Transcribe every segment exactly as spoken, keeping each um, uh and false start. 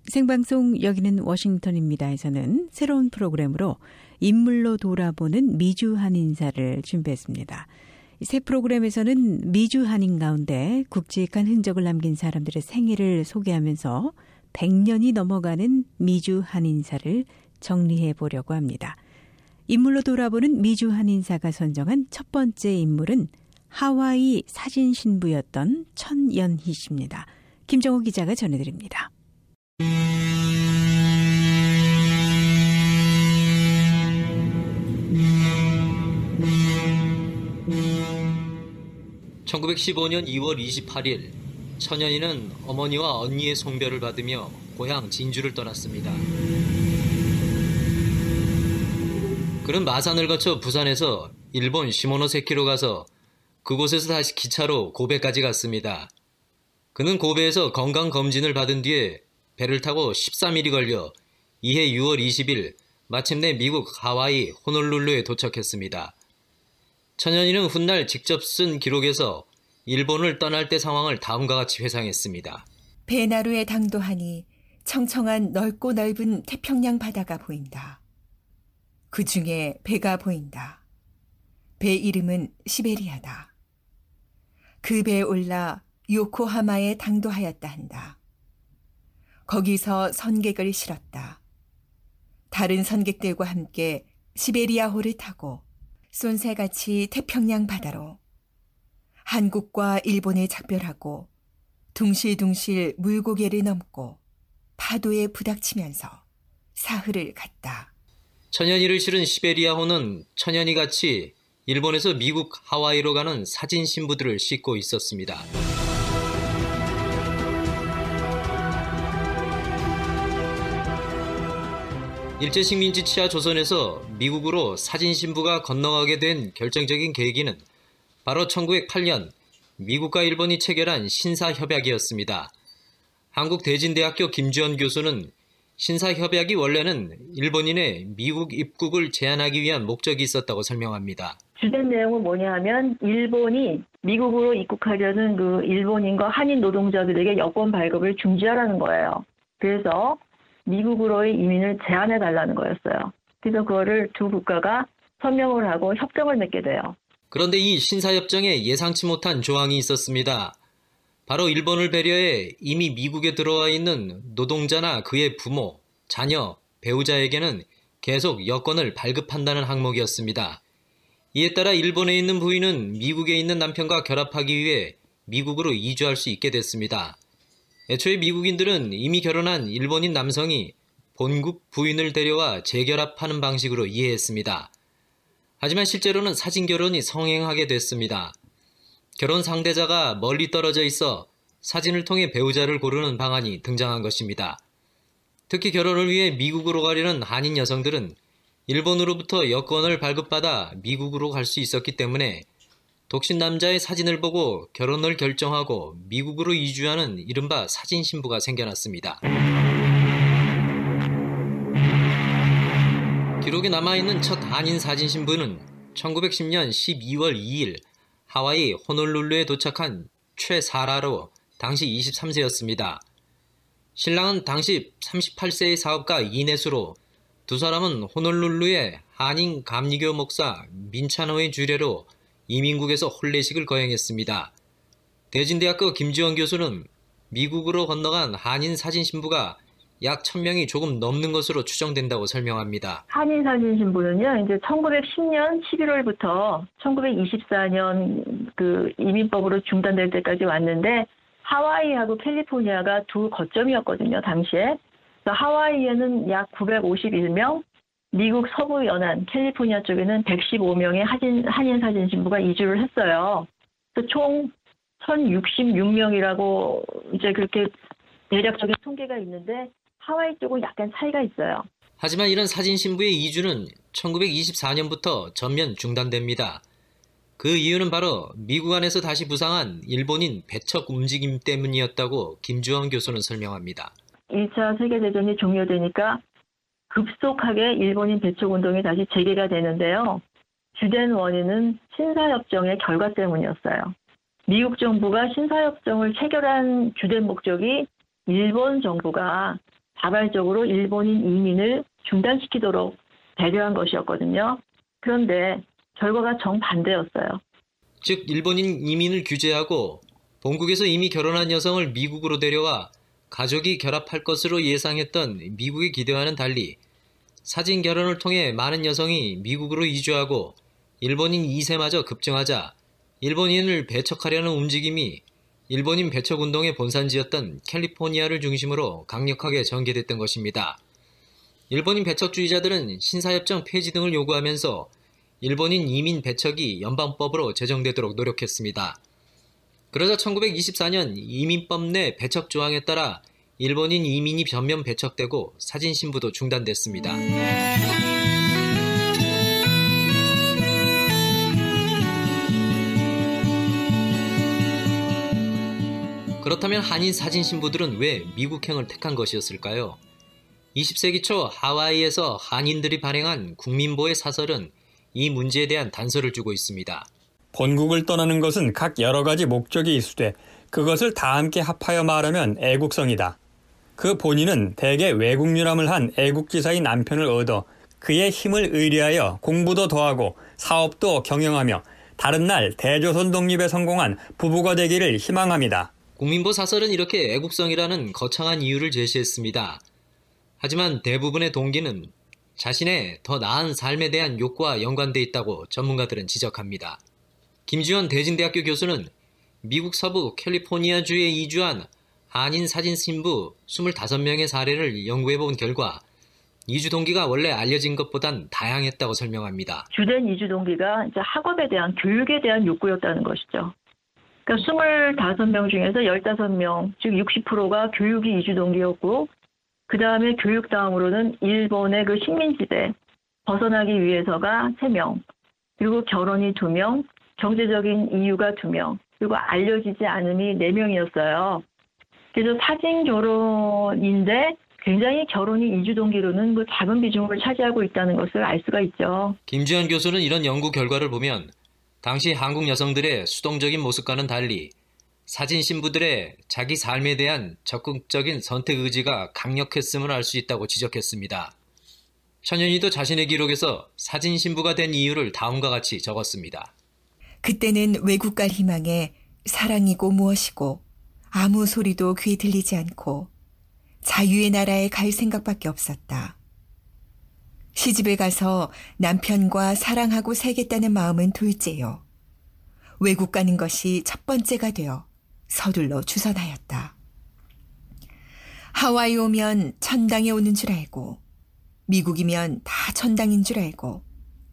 생방송 여기는 워싱턴입니다에서는 새로운 프로그램으로 인물로 돌아보는 미주 한인사를 준비했습니다. 새 프로그램에서는 미주 한인 가운데 굵직한 흔적을 남긴 사람들의 생애를 소개하면서 백 년이 넘어가는 미주 한인사를 정리해 보려고 합니다. 인물로 돌아보는 미주 한인사가 선정한 첫 번째 인물은 하와이 사진 신부였던 천연희 씨입니다. 김정호 기자가 전해드립니다. 천구백십오 년 이월 이십팔일 천연희는 어머니와 언니의 송별을 받으며 고향 진주를 떠났습니다. 그는 마산을 거쳐 부산에서 일본 시모노세키로 가서 그곳에서 다시 기차로 고베까지 갔습니다. 그는 고베에서 건강검진을 받은 뒤에 배를 타고 십삼 일이 걸려 이해 유월 이십일 마침내 미국 하와이 호놀룰루에 도착했습니다. 천연희는 훗날 직접 쓴 기록에서 일본을 떠날 때 상황을 다음과 같이 회상했습니다. 배나루에 당도하니 청청한 넓고 넓은 태평양 바다가 보인다. 그 중에 배가 보인다. 배 이름은 시베리아다. 그 배에 올라 요코하마에 당도하였다 한다. 거기서 선객을 실었다. 다른 선객들과 함께 시베리아호를 타고 쏜새같이 태평양 바다로 한국과 일본에 작별하고 둥실둥실 물고개를 넘고 파도에 부닥치면서 사흘을 갔다. 천연희를 실은 시베리아호는 천연희같이 일본에서 미국 하와이로 가는 사진 신부들을 싣고 있었습니다. 일제식민지 치하 조선에서 미국으로 사진 신부가 건너가게 된 결정적인 계기는 바로 천구백팔 년 미국과 일본이 체결한 신사협약이었습니다. 한국대진대학교 김주현 교수는 신사협약이 원래는 일본인의 미국 입국을 제한하기 위한 목적이 있었다고 설명합니다. 주된 내용은 뭐냐 하면 일본이 미국으로 입국하려는 그 일본인과 한인 노동자들에게 여권 발급을 중지하라는 거예요. 그래서 미국으로의 이민을 제한해달라는 거였어요. 그래서 그거를 두 국가가 서명을 하고 협정을 맺게 돼요. 그런데 이 신사협정에 예상치 못한 조항이 있었습니다. 바로 일본을 배려해 이미 미국에 들어와 있는 노동자나 그의 부모, 자녀, 배우자에게는 계속 여권을 발급한다는 항목이었습니다. 이에 따라 일본에 있는 부인은 미국에 있는 남편과 결합하기 위해 미국으로 이주할 수 있게 됐습니다. 애초에 미국인들은 이미 결혼한 일본인 남성이 본국 부인을 데려와 재결합하는 방식으로 이해했습니다. 하지만 실제로는 사진 결혼이 성행하게 됐습니다. 결혼 상대자가 멀리 떨어져 있어 사진을 통해 배우자를 고르는 방안이 등장한 것입니다. 특히 결혼을 위해 미국으로 가려는 한인 여성들은 일본으로부터 여권을 발급받아 미국으로 갈 수 있었기 때문에 독신 남자의 사진을 보고 결혼을 결정하고 미국으로 이주하는 이른바 사진 신부가 생겨났습니다. 기록에 남아있는 첫 한인 사진 신부는 천구백십 년 십이월 이일 하와이 호놀룰루에 도착한 최사라로 당시 이십삼 세였습니다. 신랑은 당시 삼십팔 세의 사업가 이내수로 두 사람은 호놀룰루의 한인 감리교 목사 민찬호의 주례로 이민국에서 혼례식을 거행했습니다. 대진대학교 김지원 교수는 미국으로 건너간 한인 사진 신부가 약 천 명이 조금 넘는 것으로 추정된다고 설명합니다. 한인 사진 신부는요, 이제 천구백십 년 십일월부터 천구백이십사 년 그 이민법으로 중단될 때까지 왔는데 하와이하고 캘리포니아가 두 거점이었거든요, 당시에. 그래서 하와이에는 약 구백오십일 명, 미국 서부 연안 캘리포니아 쪽에는 백십오 명의 한인, 한인 사진 신부가 이주를 했어요. 그래서 총 천육십육 명이라고 이제 그렇게 대략적인 통계가 있는데 하와이 쪽은 약간 차이가 있어요. 하지만 이런 사진 신부의 이주는 천구백이십사 년부터 전면 중단됩니다. 그 이유는 바로 미국 안에서 다시 부상한 일본인 배척 움직임 때문이었다고 김주원 교수는 설명합니다. 일 차 세계대전이 종료되니까 급속하게 일본인 배척 운동이 다시 재개가 되는데요. 주된 원인은 신사협정의 결과 때문이었어요. 미국 정부가 신사협정을 체결한 주된 목적이 일본 정부가 자발적으로 일본인 이민을 중단시키도록 배려한 것이었거든요. 그런데 결과가 정반대였어요. 즉 일본인 이민을 규제하고 본국에서 이미 결혼한 여성을 미국으로 데려와 가족이 결합할 것으로 예상했던 미국의 기대와는 달리 사진 결혼을 통해 많은 여성이 미국으로 이주하고 일본인 이 세마저 급증하자 일본인을 배척하려는 움직임이 일본인 배척운동의 본산지였던 캘리포니아를 중심으로 강력하게 전개됐던 것입니다. 일본인 배척주의자들은 신사협정 폐지 등을 요구하면서 일본인 이민 배척이 연방법으로 제정되도록 노력했습니다. 그러자 천구백이십사 년 이민법 내 배척 조항에 따라 일본인 이민이 전면 배척되고 사진 신부도 중단됐습니다. 그렇다면 한인 사진 신부들은 왜 미국행을 택한 것이었을까요? 이십 세기 초 하와이에서 한인들이 발행한 국민보의 사설은 이 문제에 대한 단서를 주고 있습니다. 본국을 떠나는 것은 각 여러 가지 목적이 있으되 그것을 다 함께 합하여 말하면 애국성이다. 그 본인은 대개 외국유람을 한 애국지사의 남편을 얻어 그의 힘을 의뢰하여 공부도 더하고 사업도 경영하며 다른 날 대조선 독립에 성공한 부부가 되기를 희망합니다. 국민보 사설은 이렇게 애국성이라는 거창한 이유를 제시했습니다. 하지만 대부분의 동기는 자신의 더 나은 삶에 대한 욕구와 연관돼 있다고 전문가들은 지적합니다. 김지원 대진대학교 교수는 미국 서부 캘리포니아주에 이주한 한인 사진 신부 이십오 명의 사례를 연구해본 결과 이주 동기가 원래 알려진 것보단 다양했다고 설명합니다. 주된 이주 동기가 이제 학업에 대한 교육에 대한 욕구였다는 것이죠. 그러니까 이십오 명 중에서 십오 명, 즉 육십 퍼센트가 교육이 이주 동기였고 그 다음에 교육 다음으로는 일본의 그 식민지대 벗어나기 위해서가 세 명, 그리고 결혼이 두 명, 경제적인 이유가 두 명, 그리고 알려지지 않음이 네 명이었어요. 그래서 사진 결혼인데 굉장히 결혼이 이주 동기로는 그 작은 비중을 차지하고 있다는 것을 알 수가 있죠. 김주현 교수는 이런 연구 결과를 보면 당시 한국 여성들의 수동적인 모습과는 달리 사진 신부들의 자기 삶에 대한 적극적인 선택 의지가 강력했음을 알 수 있다고 지적했습니다. 천연희도 자신의 기록에서 사진 신부가 된 이유를 다음과 같이 적었습니다. 그때는 외국 갈 희망에 사랑이고 무엇이고 아무 소리도 귀에 들리지 않고 자유의 나라에 갈 생각밖에 없었다. 시집에 가서 남편과 사랑하고 살겠다는 마음은 둘째요. 외국 가는 것이 첫 번째가 되어 서둘러 주선하였다. 하와이 오면 천당에 오는 줄 알고 미국이면 다 천당인 줄 알고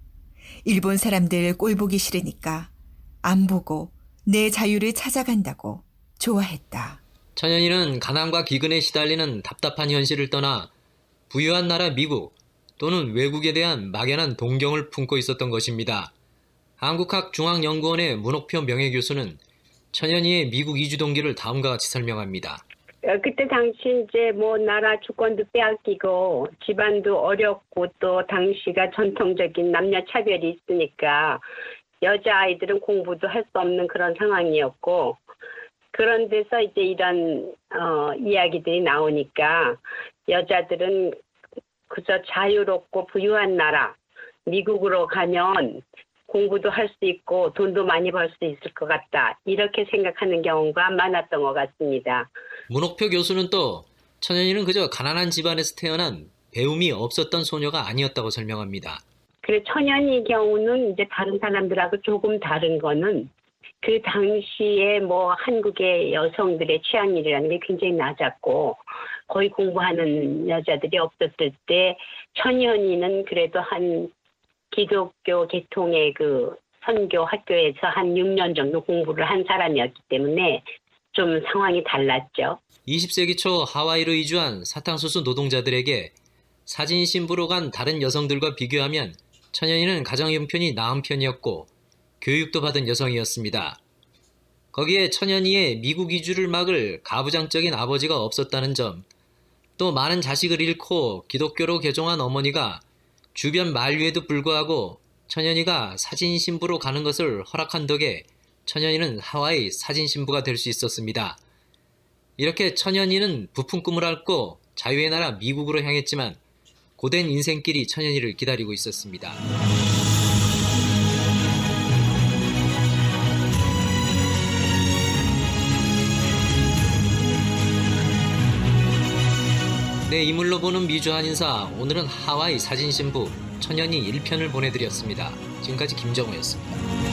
일본 사람들 꼴 보기 싫으니까 안 보고 내 자유를 찾아간다고 좋아했다. 천연희는 가난과 기근에 시달리는 답답한 현실을 떠나 부유한 나라 미국 또는 외국에 대한 막연한 동경을 품고 있었던 것입니다. 한국학중앙연구원의 문옥표 명예교수는 천연희의 미국 이주 동기를 다음과 같이 설명합니다. 그때 당시 이제 뭐 나라 주권도 빼앗기고 집안도 어렵고 또 당시가 전통적인 남녀 차별이 있으니까 여자아이들은 공부도 할 수 없는 그런 상황이었고 그런 데서 이제 이런 어, 이야기들이 나오니까 여자들은 그저 자유롭고 부유한 나라 미국으로 가면 공부도 할 수 있고 돈도 많이 벌 수 있을 것 같다. 이렇게 생각하는 경우가 많았던 것 같습니다. 문옥표 교수는 또 천연희는 그저 가난한 집안에서 태어난 배움이 없었던 소녀가 아니었다고 설명합니다. 그래 천연희 경우는 이제 다른 사람들하고 조금 다른 거는 그 당시에 뭐 한국의 여성들의 취향률이라는 게 굉장히 낮았고 거의 공부하는 여자들이 없었을 때 천연희는 그래도 한 기독교 계통의 그 선교 학교에서 한 육 년 정도 공부를 한 사람이었기 때문에 좀 상황이 달랐죠. 이십 세기 초 하와이로 이주한 사탕수수 노동자들에게 사진 신부로 간 다른 여성들과 비교하면 천연희는 가정 형편이 나은 편이었고 교육도 받은 여성이었습니다. 거기에 천연희의 미국 이주를 막을 가부장적인 아버지가 없었다는 점, 또 많은 자식을 잃고 기독교로 개종한 어머니가 주변 만류에도 불구하고 천연희가 사진 신부로 가는 것을 허락한 덕에 천연희는 하와이 사진 신부가 될 수 있었습니다. 이렇게 천연희는 부푼 꿈을 앓고 자유의 나라 미국으로 향했지만 고된 인생길이 천연희를 기다리고 있었습니다. 네, 이물로 보는 미주 한인사, 오늘은 하와이 사진신부 천연희 일 편을 보내드렸습니다. 지금까지 김정우였습니다.